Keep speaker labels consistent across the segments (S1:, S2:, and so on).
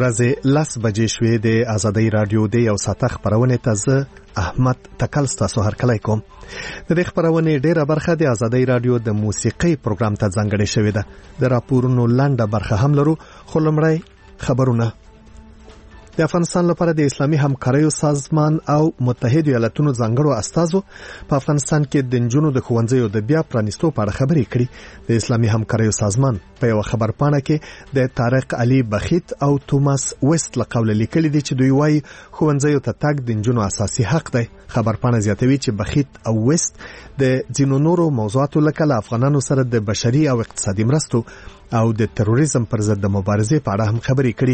S1: ورځې 10 بجې شوې د آزادۍ رادیو د یو ساعت خبرونه ته زه احمد تکل ستاسو هرکلی کوم. د دې خبرونه ډیره برخه د آزادۍ رادیو د موسیقي پروګرام ته ځانګړې شوې ده. د راپورونو لنډه برخه هم لرو، خو لومړی خبرونه. د افغانستان لپاره د اسلامي همکاریو سازمان او متحده ایالاتونو ځانګړو استازو په افغانستان کې د نجونو د ښوونځیو د بیا پرانیستو په اړه خبرې کړې. د اسلامي همکاریو سازمان په یو خبرپاڼه کې د طارق علي بخیت او توماس ویست له قوله لیکلي دي چې دوی وايي ښوونځیو ته تګ د نجونو اساسي حق دی. خبرپاڼه زیاتوي چې بخیت او ویست د ځینو نورو موضوعاتو لکه له افغانانو سره د بشري او اقتصادي مرستو او د تروریزم پر ضد د مبارزې په اړه هم خبرې کړې.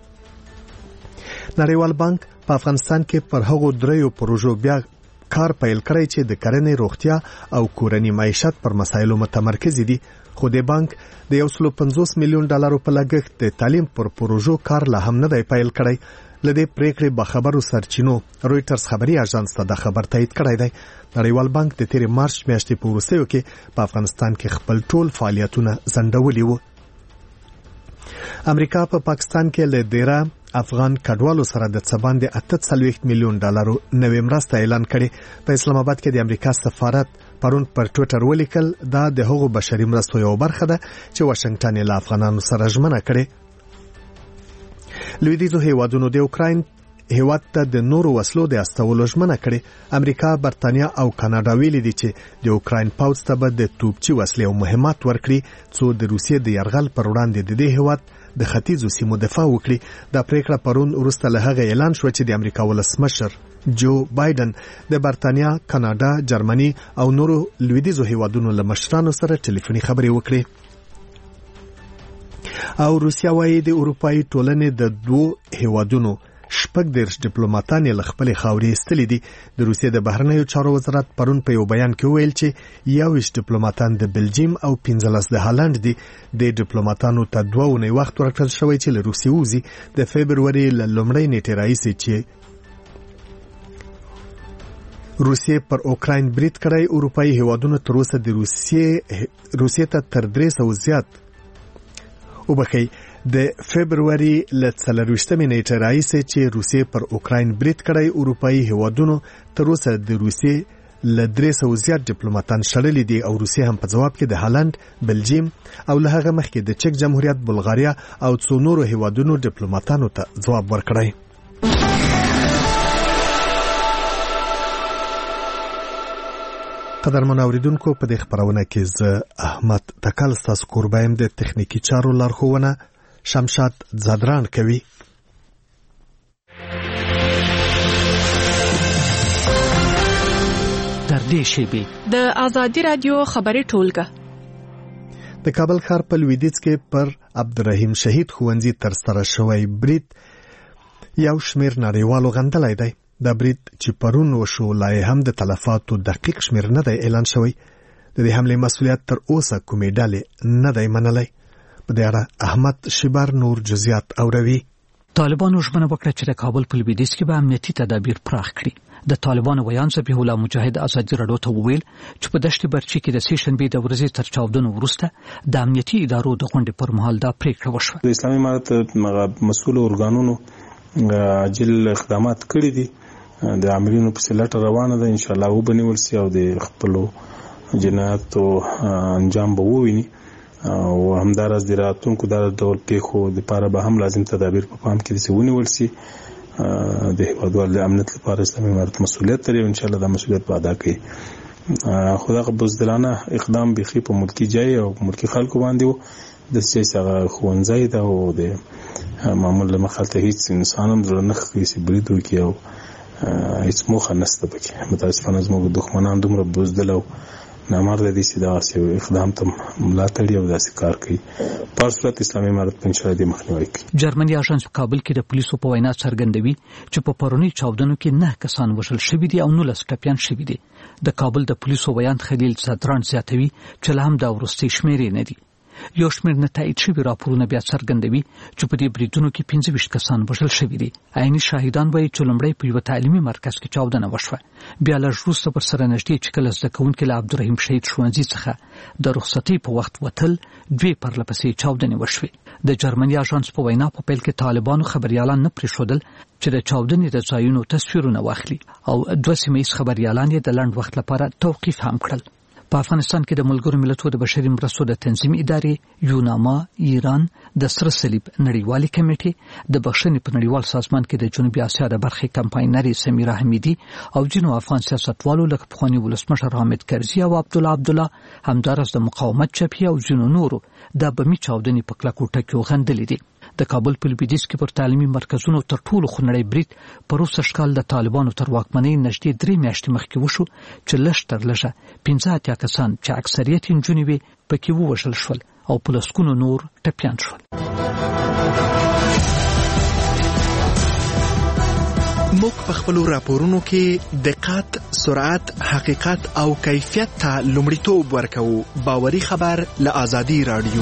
S1: نړیوال بانک په افغانستان کې پر هغو دریو پروژو بیا کار پیل کړی چې د کرنې، روغتیا او کورنۍ معیشت پر مسایلو متمرکز دي. خو د بانک د 150 میلیون ډالرو په لګښت د تعلیم پر پروژو کار لا هم نه دی پیل کړی. لدې پریکړې به خبرو سرچینو رويټرز خبري اژانس ته د خبر تایید کړی دی. نړیوال بانک د تیر مارچ میاشتې په وروستیو کې په افغانستان کې خپل ټول فعالیتونه ځنډولي وو. امریکا په پاکستان کې له ډیره افغان کډوالو سره د څباندې 48 میلیون ډالرو نوې مرسته اعلان کړي. په اسلام آباد کې د امریکا سفارت پرون پر ټوئیټر ولیکل دا د هغو بشري مرستو یو برخه ده چې واشنگټن له افغانانو سره ژمنه کړي. لویدیځو هیوادونو د اوکراین هیواد ته د نورو وسلو د استولو ژمنه کړي. امریکا، برتانیا او کاناډا ویلي دي چې د اوکراین پوځ ته به د توپچي وسلې او مهمات ورکړي څو د روسیې د یرغل پر وړاندې د دې هیواد د ختیځو سیمو دفاع وکړي. دا پریکړه پرون وروسته له هغه اعلان شو چې د امریکا ولسمشر جو بایدن د برتانیا، کاناډا، جرمني او نورو لویدیځو هیوادونو له مشرانو سره ټلیفوني خبرې وکړي. او روسیا وايي د اروپאי ټولنې د دوه هیوادونو 40 ډیپلوماټان له خپل خاورې استلي دي. د روسیې د بهرنیو چارو وزارت پرون په یو بیان کې ویل چې 21 ډیپلوماټان د بلجیم او 15 د هالند دي. د ډیپلوماټانو ته 2 ونې وخت ورکړل شوی چې له روسیې وځي. د فبرवरी لومړۍ نیټې راځي چې روسیې پر اوکراین برید کړی. اروپאי هیوادونو تر اوسه د روسیې ته تر 300 زیات وبخي د فبرवरी ل 24 نیټه راځي چې روسیې پر اوکراین برید کړی. اروپאי هیوادونو تر اوسه د روسیې ل 300 زیات ډیپلوماټان شړلي دي او روسیې هم په جواب کې د هالند، بلجیم او له هغه مخکې د چک جمهوریت، بلغاریا او څو نورو هیوادونو ډیپلوماټانو ته جواب ورکړی. قدرمن اوریدونکو، په دې خبرونه کې زه احمد تکل ستاسو قربایم. د تخنیکی چارو لارښوونه شمشاد زادران کوي.
S2: در دې شیبې
S3: د آزادی رادیو خبري ټولګه
S1: د کابل ښار په لویدیځ کې پر عبدالرحیم شهید ښوونځي تر سره شوی برید یو شمیر نړیوالو غندلی دی. دا برید چې پرون وشو لا هم د تلفاتو دقیق شمیر نه دی اعلان شوی. د دې حمله مسؤلیت تر اوسه کومې ډلې نه دی منلی. په دې اړه احمد شیبر نور جزئیات اوروي.
S2: طالبانو ژمنه وکړه چې د کابل په لویدیځ کې به امنیتي تدابیر پراخ کړي. د طالبانو ویان ذبیح الله مجاهد آزادي رادیو ته وویل چې په دشت برچی کې د سیشنبې د ورځې تر چاودنو وروسته د امنیتي ادارو د غونډې پر مهال دا پریکړه وشوه.
S4: د اسلامي امارت مسؤل ارګانونو عاجل اقدامات کړي دي. د عاملینو په سلټ روانه ده، ان شاء الله وبنول سي او د خپل جنایاتو انجام به وویني. او همدارس د راتونکو د ډول پیښو لپاره به هم لازم تدابیر په پام کې ونیول سي. د هیوادوالو د امنیت لپاره اسلامي امارت مسؤلیت لري او ان شاء الله دا مسؤلیت به ادا کوي. خدای بزدلانه اقدام بيخي په ملکی جای او ملکی خلکو باندې وو. د سیاسي خوندزای دا او د معمول مخالفت هیڅ انسان هم نه کوي چې برید وکړي او هیڅ موخه نشته پکې. متاسفانه زموږ دښمنان دومره بزدل او نامرد دي چې دا اقدام ته ملاتړ او داسې کار کوي. په صورت اسلامي امارت په انشاء الله مخنیوي کوي.
S2: جرمني اژانس په کابل کې د پولیسو په وینا څرګندوي چې په پرونی چاودنو کې 9 کسان وژل شوي دي او 19 ټپيان شوي دي. د کابل د پولیسو بیان خلیل صدران زیاتوي چې له هم دا ورستي شمیرې نه دي. یو شمېر نتایج شوي راپورونه بیا څرګندوي چې په دې بریدونو کې 25 کسان وژل شوي دي. عیني شاهدان وایي چې لومړی په یو تعلیمي مرکز کې چاودنه وشوه. بیا لږ وروسته پر سره نږدې چې کله زده کوونکي له عبدالرحیم شهید ښوونځي څخه د رخصتۍ په وخت وتل 2 پرلهپسې چاودنې وشوې. د جرمني اژانس په وینا په پیل کې طالبانو خبريالان نه پرېښودل چې د چاودنې د ځایونو تصویرونه واخلي او 2 سیمه ییز خبريالان یې د لنډ وخت لپاره توقیف هم کړل. په افغانستان کې د ملګرو ملتونو د بشري مرستو د تنظیم ادارې یوناما، ایران، د سره صلیب نړیوالې کمیټې، د بخښنې په نړیوال سازمان کې د جنوبي اسیا د برخې کمپاینرې سمیرا حمیدي او جنو افغان سیاستوالو لکه پخوانی ولسمشر حامد کرزي او عبدالله همدارس د مقاومت جبهې او جنو نورو د بمي چاودنې په کلکو ټکیو غندلې دي. د کابل په لویدیځ کې پر تعلیمي مرکزونو تر ټولو خونړی برید په روسي اشکال د طالبانو تر واکمنۍ نږدې 3 میاشتې مخکې وشو چې لږ تر لږه 15 کسان چې اکثریت نجونې وي پکې ووژل شول او په لسګونو نور ټپیان شول.
S5: موږ په خپلو راپورونو کې دقت، سرعت، حقیقت او کیفیت ته لومړیتوب ورکوو. باوري خبر له آزادي رادیو.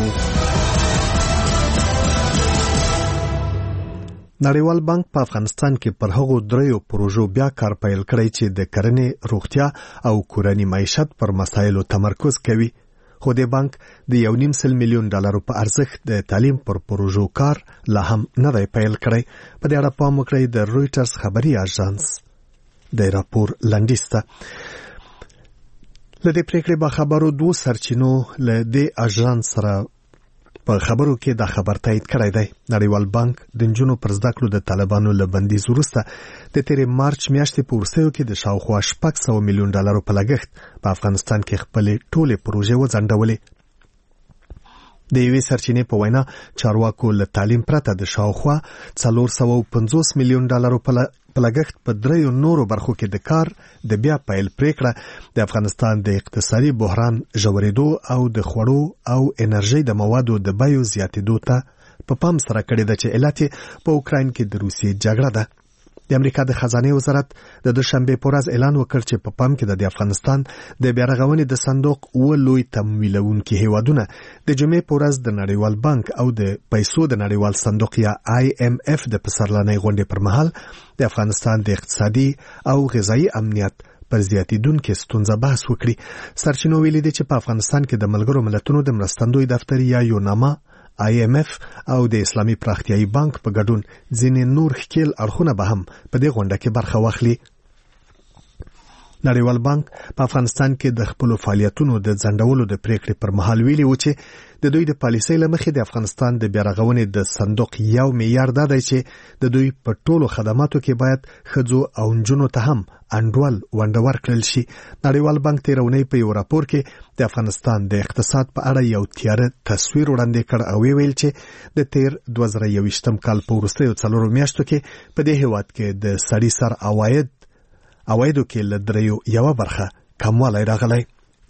S1: نړیوال بانک په افغانستان کې پر هغو 3 پروژو بیا کار پیل کړی چې د کرنې، روغتیا او کورنۍ معیشت پر مسایلو تمرکز کوي. خو د بانک د $1.5 میلیون په ارزښت د تعلیم پر پروژو کار لا هم نه دی پیل کړی. په دې اړه پام وکړئ د رویټرز خبري اژانس د راپور لنډیز ته. له دې پریکړې به خبرو 2 سرچینو له دې اژانس سره په خبرو کې دا خبر تایید کړی دی. نړیوال بانک د نجونو پر زده کړو د طالبانو له بندیز وروسته د تیرې مارچ میاشتې په وروستیو کې د شاوخوا $600 میلیون په لګښت په افغانستان کې خپلې ټولې پروژې وځنډولې. د یوې سرچینې په وینا چارواکو له تعلیم پرته د شاوخوا $450 میلیون په لګښت په 3 نورو برخو کې د کار د بیا پیل پریکړه د افغانستان د اقتصادي بحران ژورېدو او د خوړو او انرژي د موادو د بیو زیاتېدو ته په پام سره کړې ده چې علت په اوکراین کې د روسیې جګړه ده. د امریکا د خزانه وزارت د دوشنبه په ورځ اعلان وکړ چې په پام کې د افغانستان د بیارغونې د صندوق لوی تمویلونکي هیوادونه د جمعې په ورځ د نړیوال بانک او د پیسو د نړیوال صندوق یا IMF د پسرلنۍ غونډې پر مهال د افغانستان د اقتصادي او غذایی امنیت پر زیاتیدونکو ستونزه بحث وکړي. سرچینو ویلي دي چې په افغانستان کې د ملګرو ملتونو د مرستندوی دفتر یا یوناما، IMF او د اسلامي پراختیایي بانک په ګډون ځینې نور ښکیل اړخونه به هم په دې غونډه کې برخه واخلي. نړیوال بانک په افغانستان کې د خپل فعالیتونو د ځنډولو د پریکړې پر مهال ویلي و چې د دوی د پالیسۍ لمخې د افغانستان د بیارغونې د صندوق یو معیار دا دی چې د دوی په ټولو خدماتو کې باید ښځو او نجونو ته هم انډول ونډه ورکړل شي. نړیوال بانک تیرونی په یو راپور کې د افغانستان د اقتصاد په اړه یو تیاره تصویر وړاندې کړ او ویل چې د تیر 2021 کال په وروستیو 4 میاشتو کې په دې هیواد کې د سړي سر عوایدو کې له 3 برخه کموالی راغلی.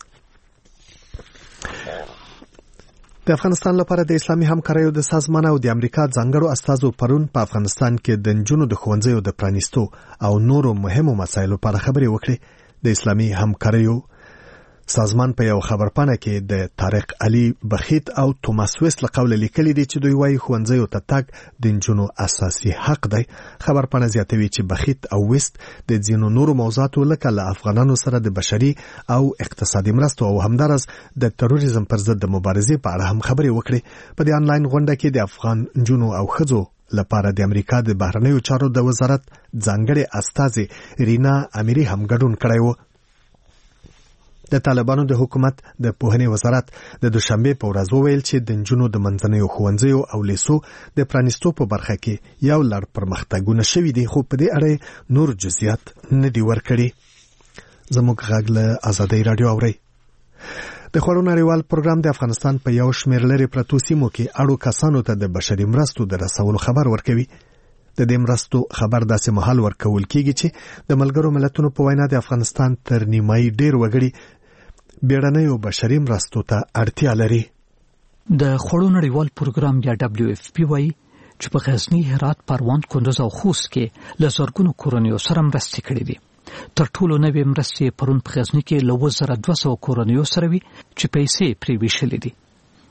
S1: د افغانستان لپاره د اسلامي همکاریو د سازمان او د امریکا ځانګړو استازو پرون په افغانستان کې د نجونو د ښوونځیو د پرانیستو او نورو مهمو مسایلو په اړه خبرې وکړې. د اسلامي همکاریو سازمان په یو خبرپاڼه کې د طارق علي بخیت او توماس ویست له قوله لیکلي دي چې دوی وايي ښوونځیو ته تګ د نجونو اساسي حق دی. خبرپاڼه زیاتوي چې بخیت او ویست د ځینو نورو موضوعاتو لکه له افغانانو سره د بشري او اقتصادي مرستو او همدارس د تروریزم پر ضد د مبارزې په اړه هم خبرې وکړي. په دې آنلاین غونډه کې د افغان نجونو او ښځو لپاره د امریکا د بهرنیو چارو د وزارت ځانګړې استازي رینا امیری هم ګډون کړی و. د طالبانو د حکومت د پوهنې وزارت د دوشنبه په ورځ وویل چې د نجونو د منځنیو ښوونځیو او لیسو د پرانیستو په برخه کې یو لړ پرمختګونه شوي دي، خو په دې اړه نور جزئیات نه دي ورکړي. زموږ غږ له آزادۍ رادیو اوري. د خوړو نړیوال پروګرام د افغانستان په یو شمېر لرې پرتو سیمو کې اړو کسانو ته د بشري مرستو د رسولو خبر ورکوي. د دې مرستو خبر داسې مهال ورکول کیږي چې د ملګرو ملتونو په وینا د افغانستان تر نیمایي ډېر وګړي بیړنیو بشري مرستو ته اړتیا لري.
S2: د خوړو نړیوال پروګرام یا WFP وایي چې په غزنی، هرات، پروان، کندوز او خوست کې له زرګونو کورنیو سره مرستې کړې دي. تر ټولو نوې مرستې پرون په غزنی کې له 1200 کورنیو سره وي چې پیسې پرې ویشلې دي.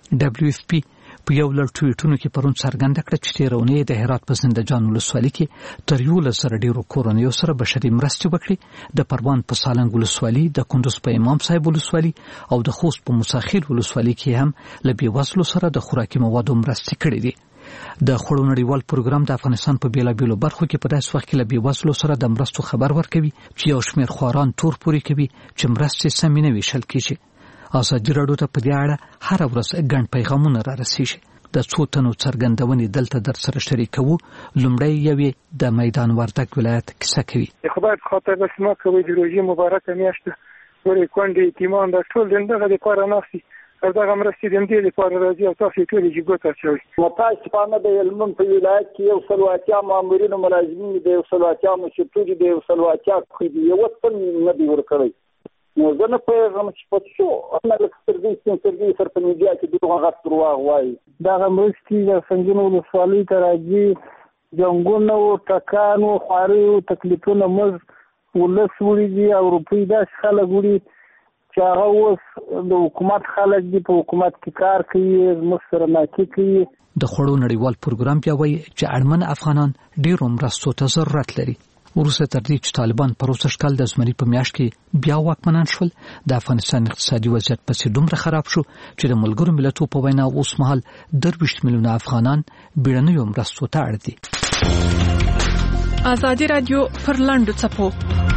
S2: WFP په یو لړ ټویټونو کې پرون څرګنده کړه چې تیرونې د هرات په زندهجان ولسوالۍ کې تر 11 ډیرو کورنیو سره بشري مرستې وکړي. د پروان په سالنګ ولسوالۍ، د کندوز په امام صاحب ولسوالۍ او د خوست په موساخیل ولسوالۍ کې هم له بېوزلو سره د خوراکي موادو مرستې کړې دي. د خوړو نړیوال پروګرام د افغانستان په بیلابیلو برخو کې په داسې وخت کې له بېوزلو سره د مرستو خبر ورکوي چې یو شمېر خواران تور پورې کوي چې مرستې سمې نه ویشل کېږي. ازادي راډیو ته په دې اړه هره ورځ ګڼ پیغامونه را رسیږي. د څو تنو څرګندونې دلته در سره شریکوو. لومړی یوې د میدان وردګ ولایت کیسه کوي.
S6: خدای په خاطر بسمه کوي د روژې مبارکه میاشت ورې کونډې یتیمان د ټول دغه لپاره ناستي او دغه مرستې د دې لپاره راځي او تاسو ټول یې ګوته اچوي.
S7: متاسفانه د هلمند په ولایت کې یو سل اتیا مامورین او ملازمین د یو سل اتیا مشرتوجي د یو سل اتیا خېدي یو څه نه دی ورکړی. نو زه نه پوهېږم چې په څو انا لکه سترګې سره په میډیا کې دغه غږ درواغ وایي.
S6: دغه مرستې د سنګین ولسوالۍ ته راځي، جنګونه او ټکان او خواري او تکلیفونه موږ ولس وړي دي او روپۍ داسې خلک وړي چې هغه اوس د حکومت خلک دي، په حکومت کې کار کوي، زموږ سره ناکي کوي.
S2: د خوړو نړیوال پروګرام بیا وایي چې اړمن افغانان ډېرو مرستو ته ضرورت لري. وروسته تر دې چې طالبان په روسي کال د زمري په میاشت کې بیا واکمنان شول، د افغانستان اقتصادي وضعیت پسې دومره خراب شو چې د ملګرو ملتونو په وینا اوس مهال 23 میلیونه افغانان بیړنیو مرستو ته اړ دي.
S3: ازادي راډیو پر لاندو چپو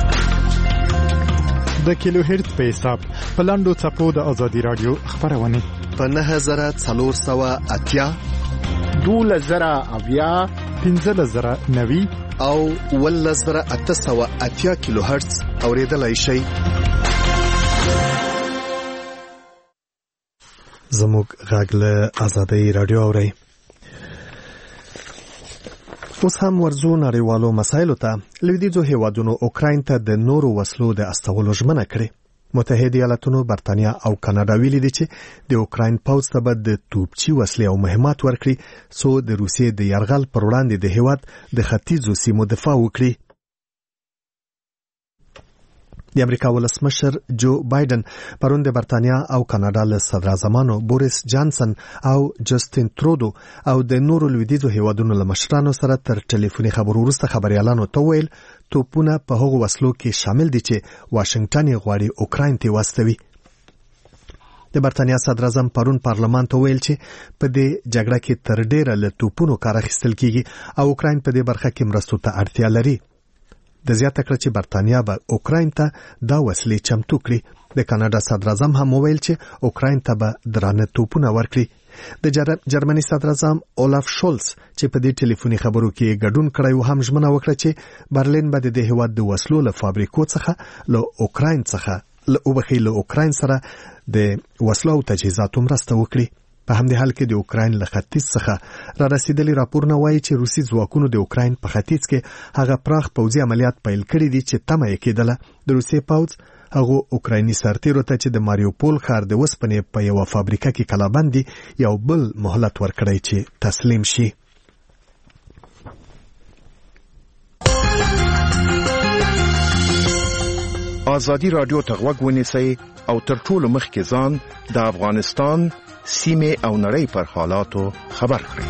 S8: د کیلو هرت په حساب په لاندو چپو د ازادي راډیو خبرونه
S5: په 9480
S8: 12090 15090
S5: او 1880 کیلو هرتز اوریدلای شي.
S1: زموږ غږ له ازادي راډیو اوري. اوس هم ورزو نړیوالو مسایلو ته. لویدیځو هیوادونو اوکراین ته د نورو وسلو د استولو ژمنه کړې. متحده ایالاتونو، برتانیا او کاناډا ویلي دي چې د اوکراین پوځ ته به د توپچي وسلې او مهمات ورکړي څو د روسیې د یرغل پر وړاندې د هیواد د ختیځو سیمو دفاع وکړي. د امریکا ولسمشر جو بایدن پرون د برتانیا او کاناډا له صدراعظمانو بوریس جانسن او جسټین ترودو او د نورو لویدیځو هیوادونو له مشرانو سره تر ټلیفوني خبرو وروسته خبريالانو ته ویل توپونه په هغو وسلو کې شامل دي چې واشنگټن یې غواړي اوکراین ته واستوي. د برتانیا صدراعظم پرون پارلمان ته ویل چې په دې جګړه کې تر ډیره له توپونو کار اخیستل کیږي او اوکراین په دې برخه کې مرستو ته اړتیا لري. د زیاته کړه چې برتانیا به اوکراین ته دا وسلې چمتو کړي. د کاناډا صدراعظم هم ویل چې اوکراین ته به درانه توپونه ورکړي. د جرمني صدراعظم اولاف شولز چې په دې ټلیفوني خبرو کې ګډون کړی و هم ژمنه وکړه چې برلین به د هیواد د وسلو له فابریکو څخه له اوکراین سره د وسلو او تجهیزاتو مرسته وکړي. په همدې حال کې د اوکراین له ختیځ څخه را رسیدلي راپورونه وایي چې روسي ځواکونو د اوکراین په ختیځ کې هغه پراخ پوځي عملیات پیل کړي دي چې تمه یې کېدله د روسي پوځ هغه اوکرایني سرتیرو ته چې د ماریوپول ښار د وسپنې په یو فابریکه کې کلابند دي یو بل مهلت ورکړی چې تسلیم شي.
S9: ازادي راډیو ته غوږ ونیسئ او تر ټولو مخکې ځان د افغانستان سیمه او نړۍ پر حالاتو خبر کړئ.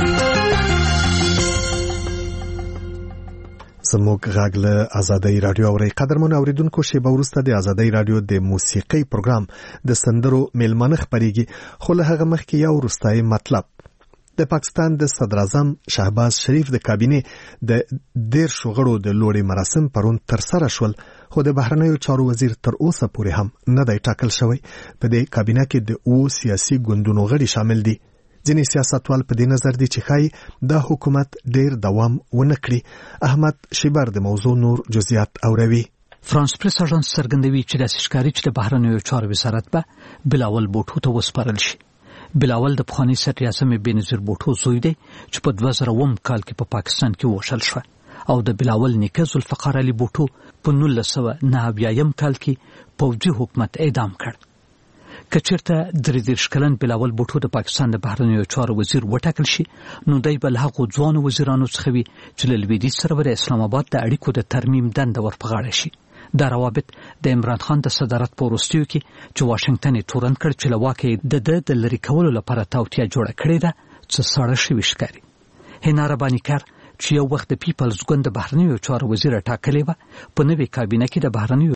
S1: زموږ غږ له ازادي راډیو اوري. قدرمن اوریدونکو، شیبه وروسته د ازادي راډیو د موسیقي پروګرام د سندرو میلمانه خبريږي. خو له هغه مخکې یو وروستای مطلب. د پاکستان د صدراعظم شهباز شریف د کابینې د 10 غړو د لوړې مراسم پرون تر سره شول، خو د بهرنیو چارو وزیر تر اوسه پورې هم نه دی ټاکل شوی. په دې کابینه کې د سیاسي ګوندونو غړي شامل دي. ځینې سیاستوال په دې نظر دي چې ښایي دا حکومت ډیر دوام ونه کړي. احمد شیبر د موضوع نور جزئیات اوروي.
S2: فرانس پریس اژانس څرګندوي چې د ښکاری چې د بهرنیو چارو وزارت به بلاول بوټو ته وسپارل شي. بلاول د پخوانی صدر اعظم بنظیر بوټو زوی دی چې په 2000 کال کې په پاکستان کې وشل شو او د بلاول نیکه ذوالفقار علي بوټو په 1990 کال کې پوځي حکومت اعدام کړ. کچرته 33 کلن بلاول بوټو د پاکستان د بهرنیو چارو وزیر وټاکل شي، نو دی بل هغه ځوان وزیرانو څخه وي چې له لویدیځ سره د اسلام آباد د اړیکو د ترمیم دنده ورپغاړه شي. دا روابط د عمران خان د صدارت په وروستیو کې چې واشنگټن یې تورن کړ چې له واکه د لرې کولو لپاره توطیه جوړه کړې ده څه ساړه شوي ښکاري. هینا رباني کار چې یو وخت د پیپلز ګوند د بهرنیو چارو وزیر ټاکلې وه په نوې کابینه کې د بهرنیو